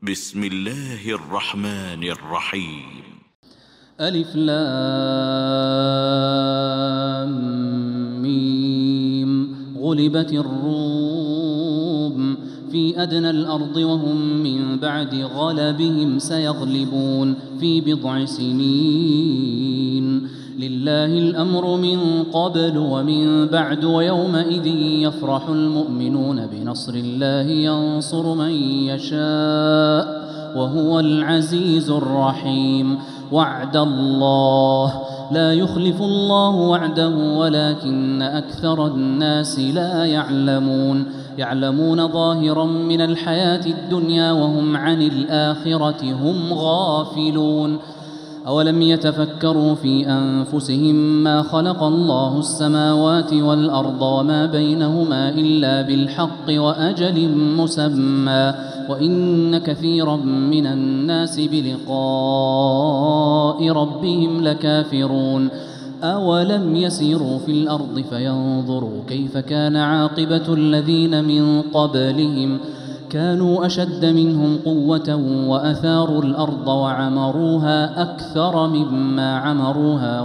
بسم الله الرحمن الرحيم. ألف لام ميم. غلبت الروم في أدنى الأرض وهم من بعد غلبهم سيغلبون في بضع سنين. لله الأمر من قبل ومن بعد ويومئذ يفرح المؤمنون بنصر الله ينصر من يشاء وهو العزيز الرحيم. وعد الله لا يخلف الله وعده ولكن أكثر الناس لا يعلمون ظاهرا من الحياة الدنيا وهم عن الآخرة هم غافلون. أولم يتفكروا في أنفسهم ما خلق الله السماوات والأرض وما بينهما إلا بالحق وأجل مسمى وإن كثيرا من الناس بلقاء ربهم لكافرون. أولم يسيروا في الأرض فينظروا كيف كان عاقبة الذين من قبلهم كانوا أشد منهم قوة وأثاروا الأرض وعمروها أكثر مما عمروها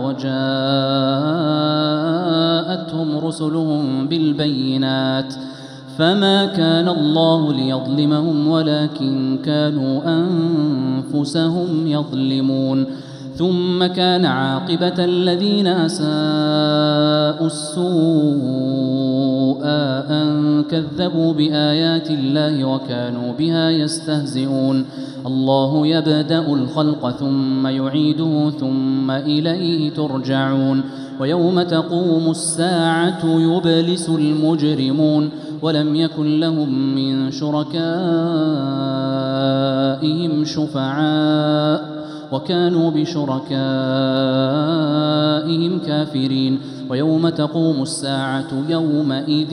وجاءتهم رسلهم بالبينات فما كان الله ليظلمهم ولكن كانوا أنفسهم يظلمون. ثم كان عاقبة الذين أساءوا السوء أن كذبوا بآيات الله وكانوا بها يستهزئون. الله يبدأ الخلق ثم يعيده ثم إليه ترجعون. ويوم تقوم الساعة يبلس المجرمون ولم يكن لهم من شركائهم شفعاء وكانوا بشركائهم كافرين. ويوم تقوم الساعة يومئذ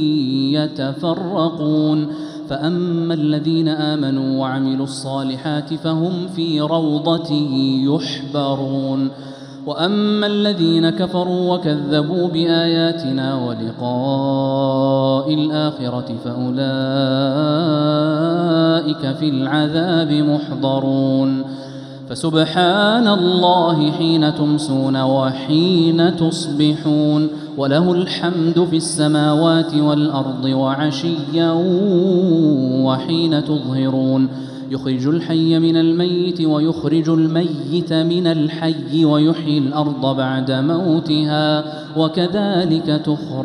يتفرقون فأما الذين آمنوا وعملوا الصالحات فهم في روضة يحبرون وأما الذين كفروا وكذبوا بآياتنا ولقاء الآخرة فأولئك في العذاب محضرون. فسبحان الله حين تمسون وحين تصبحون وله الحمد في السماوات والأرض وعشيا وحين تظهرون. يخرج الحي من الميت ويخرج الميت من الحي ويحيي الأرض بعد موتها وكذلك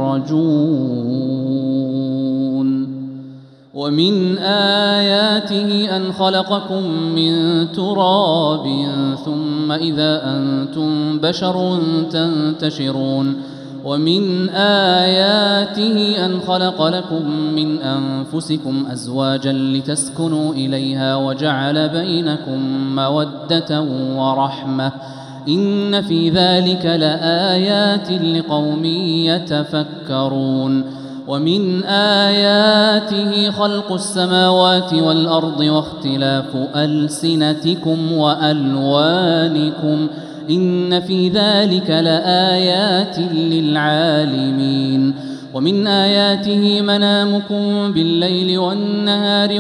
تخرجون. ومن آياته أن خلقكم من تراب ثم إذا أنتم بشر تنتشرون. ومن آياته أن خلق لكم من أنفسكم أزواجا لتسكنوا إليها وجعل بينكم مودة ورحمة إن في ذلك لآيات لقوم يتفكرون. ومن آياته خلق السماوات والأرض واختلاف ألسنتكم وألوانكم إن في ذلك لآيات للعالمين. ومن آياته منامكم بالليل والنهار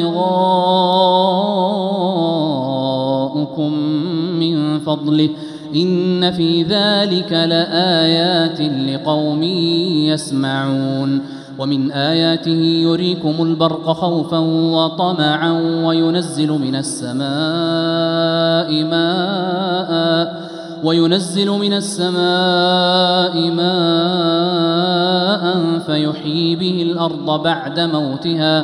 وابتغاؤكم من فضله إن في ذلك لآيات لقوم يسمعون. ومن آياته يريكم البرق خوفا وطمعا وينزل من السماء ماء فيحيي به الأرض بعد موتها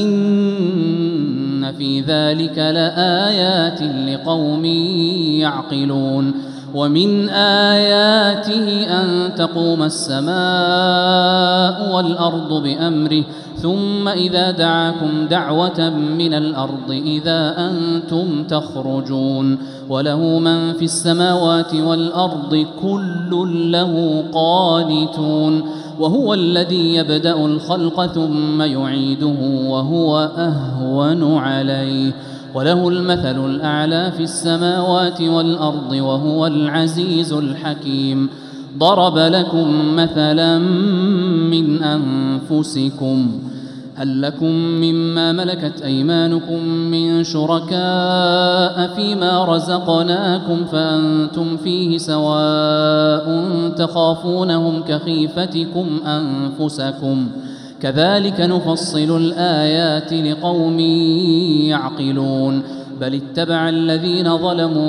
إن في ذلك لآيات لقوم يعقلون. ومن آياته أن تقوم السماء والأرض بأمره ثم إذا دعاكم دعوة من الأرض إذا أنتم تخرجون. وله من في السماوات والأرض كل له قانتون. وهو الذي يبدأ الخلق ثم يعيده وهو أهون عليه وله المثل الأعلى في السماوات والأرض وهو العزيز الحكيم. ضرب لكم مثلا من أنفسكم هل لكم مما ملكت أيمانكم من شركاء فيما رزقناكم فأنتم فيه سواء تخافونهم كخيفتكم أنفسكم كذلك نفصل الآيات لقوم يعقلون بل اتبع الذين ظلموا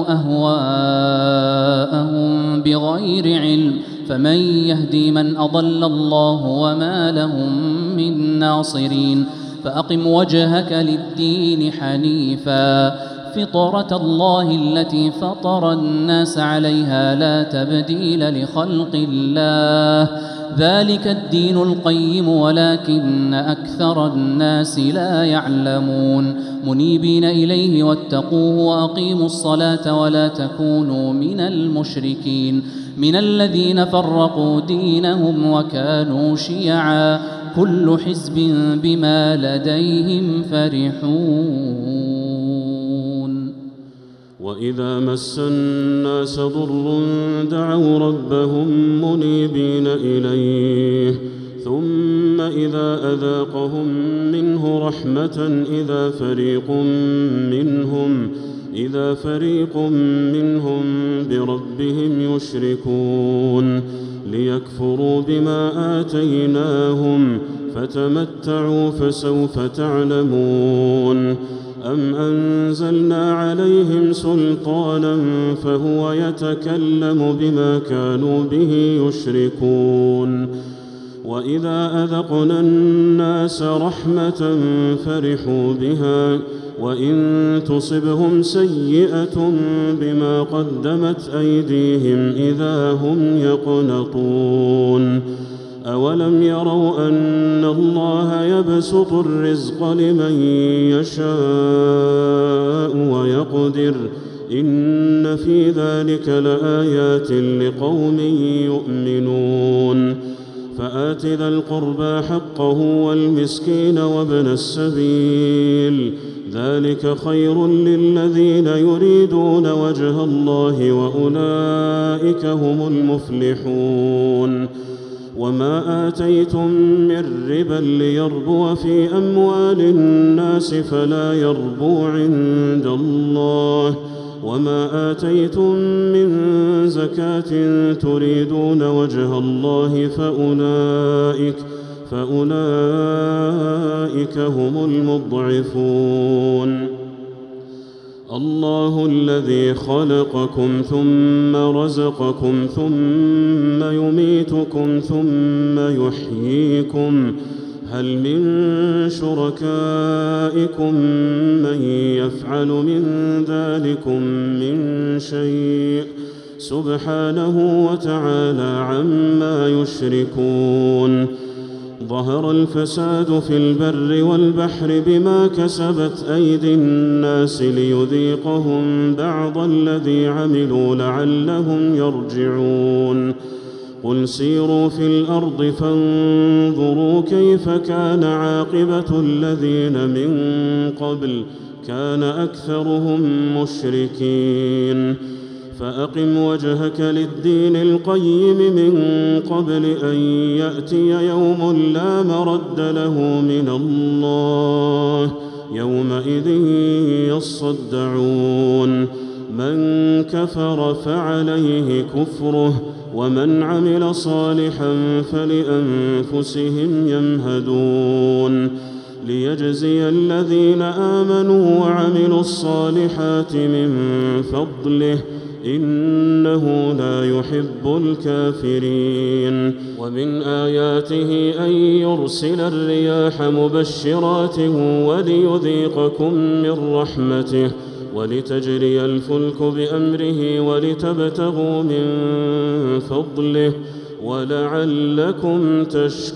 أهواءهم بغير علم فمن يهدي من أضل الله وما لهم من ناصرين فأقم وجهك للدين حنيفا فطرة الله التي فطر الناس عليها لا تبديل لخلق الله ذلك الدين القيم ولكن أكثر الناس لا يعلمون منيبين إليه واتقوه وأقيموا الصلاة ولا تكونوا من المشركين من الذين فرقوا دينهم وكانوا شيعا كل حزب بما لديهم فرحون وإذا مس الناس ضر دعوا ربهم منيبين إليه ثم إذا أذاقهم منه رحمة إذا فريق منهم بربهم يشركون ليكفروا بما آتيناهم فتمتعوا فسوف تعلمون أم أنزلنا عليهم سلطانا فهو يتكلم بما كانوا به يشركون وإذا أذقنا الناس رحمة فرحوا بها وإن تصبهم سيئة بما قدمت أيديهم إذا هم يقنطون أولم يروا أن الله يبسط الرزق لمن يشاء ويقدر إن في ذلك لآيات لقوم يؤمنون فآت ذا القربى حقه والمسكين وابن السبيل ذلك خير للذين يريدون وجه الله وأولئك هم المفلحون وما آتيتم من ربا ليربو في أموال الناس فلا يربو عند الله وما آتيتم من زكاة تريدون وجه الله فأولئك هم المضعفون الله الذي خلقكم ثم رزقكم ثم يميتكم ثم يحييكم هل من شركائكم من يفعل من ذلكم من شيء سبحانه وتعالى عما يشركون ظهر الفساد في البر والبحر بما كسبت أيدي الناس ليذيقهم بعض الذي عملوا لعلهم يرجعون قل سيروا في الأرض فانظروا كيف كان عاقبة الذين من قبل كان أكثرهم مشركين فأقم وجهك للدين القيم من قبل أن يأتي يوم لا مرد له من الله يومئذ يصدعون من كفر فعليه كفره ومن عمل صالحا فلأنفسهم يمهدون ليجزي الذين آمنوا وعملوا الصالحات من فضله إنه لا يحب الكافرين ومن آياته أن يرسل الرياح مبشرات وليذيقكم من رحمته ولتجري الفلك بأمره ولتبتغوا من فضله ولعلكم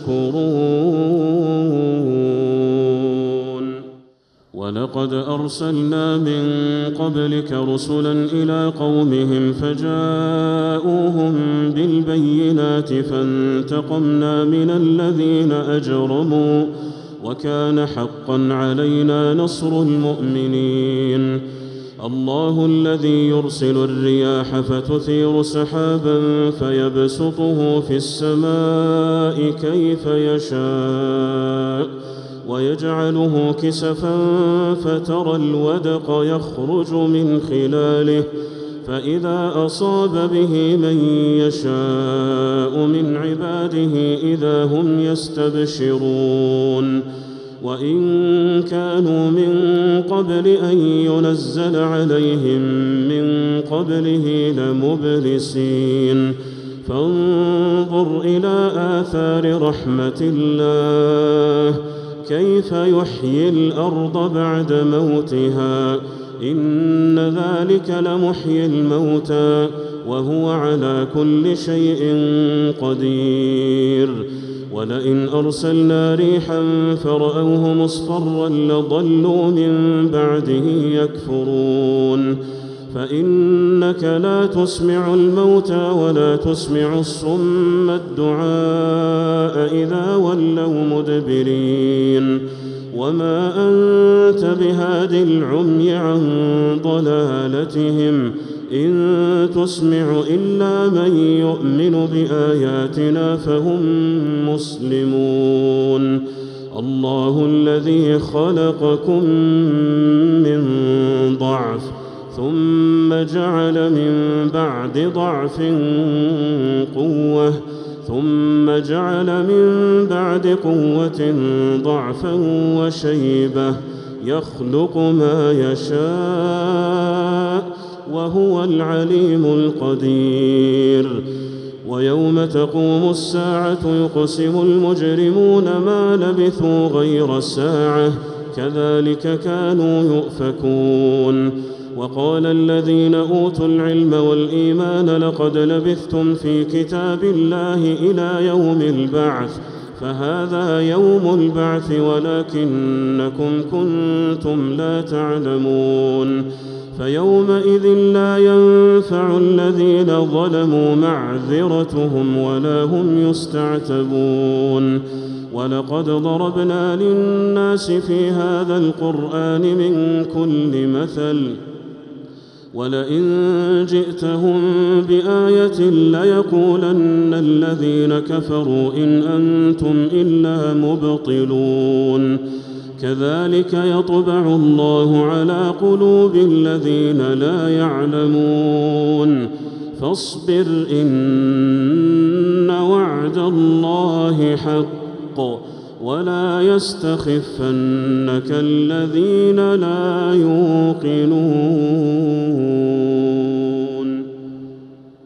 تشكرون ولقد أرسلنا من قبلك رسلا إلى قومهم فجاءوهم بالبينات فانتقمنا من الذين أجرموا وكان حقا علينا نصر المؤمنين الله الذي يرسل الرياح فتثير سحابا فيبسطه في السماء كيف يشاء ويجعله كسفا فترى الودق يخرج من خلاله فإذا أصاب به من يشاء من عباده إذا هم يستبشرون وإن كانوا من قبل أن ينزل عليهم من قبله لمبلسين فانظر إلى آثار رحمة الله كيف يحيي الأرض بعد موتها إن ذلك لمحيي الموتى وهو على كل شيء قدير ولئن أرسلنا ريحا فرأوه مصفرا لظلوا من بعده يكفرون فإنك لا تسمع الموتى ولا تسمع الصم الدعاء إذا ولوا مدبرين وما أنت بهاد العمي عن ضلالتهم إن تسمع إلا من يؤمن بآياتنا فهم مسلمون الله الذي خلقكم من ضعف ثم جعل من بعد ضعف قوة ثم جعل من بعد قوة ضعفا وشيبة يخلق ما يشاء وهو العليم القدير ويوم تقوم الساعة يقسم المجرمون ما لبثوا غير ساعة كذلك كانوا يؤفكون وقال الذين أوتوا العلم والإيمان لقد لبثتم في كتاب الله إلى يوم البعث فهذا يوم البعث ولكنكم كنتم لا تعلمون فيومئذ لا ينفع الذين ظلموا معذرتهم ولا هم يستعتبون ولقد ضربنا للناس في هذا القرآن من كل مثل ولئن جئتهم بآية ليقولن الذين كفروا إن أنتم إلا مبطلون كذلك يطبع الله على قلوب الذين لا يعلمون فاصبر إن وعد الله حق ولا يستخفنك الذين لا يوقنون